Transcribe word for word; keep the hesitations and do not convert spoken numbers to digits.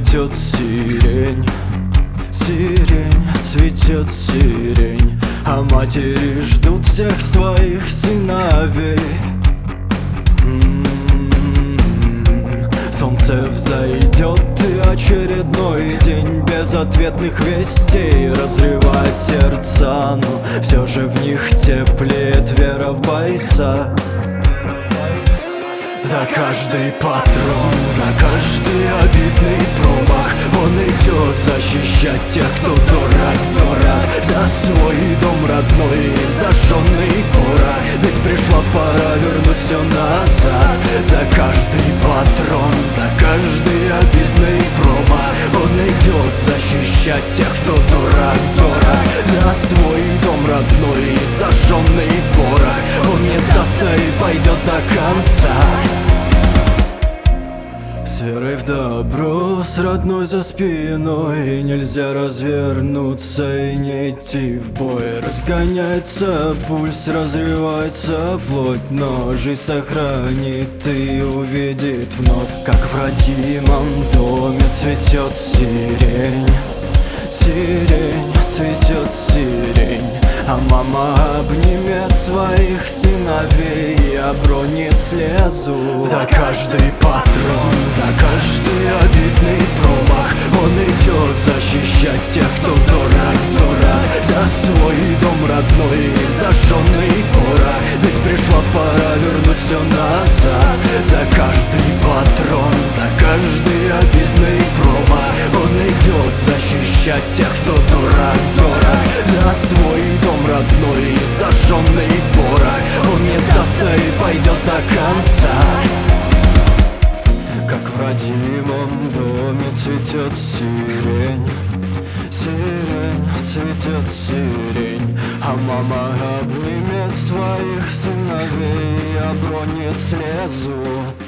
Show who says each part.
Speaker 1: цветет сирень, сирень, цветет сирень, а матери ждут всех своих сыновей. М-м-м. Солнце взойдет, и очередной день безответных вестей разрывает сердца, но все же в них теплеет вера в бойца. За каждый патрон, за каждый обидный промах он идет защищать тех, кто дорог, дорог. За свой дом родной и зажженный порох, ведь пришла пора вернуть все назад. За каждый патрон, за каждый обидный промах он идет защищать тех, кто дорог, дорог. За свой дом родной и зажженный порох он не сдастся и пойдет до конца. С верой в добро, с родной за спиной нельзя развернуться и не идти в бой. Разгоняется пульс, разрывается плоть, но жизнь сохранит и увидит вновь, как в родимом доме цветет сирень. Сирень, цветет сирень, а мама обнимет своих сыновей и обронит слезу. За каждый патрон, за каждый обидный промах он идет защищать тех, кто дорог, дорог. За свой дом родной и зажженный порох, ведь пришла пора вернуть все назад. За каждый патрон, за каждый обидный промах он идет защищать тех, кто дорог, дорог. За свой дом родной и зажженный порох он не сдастся и пойдет до конца. Как в родимом доме цветет сирень, сирень, цветет сирень, а мама обнимет своих сыновей и обронит слезу.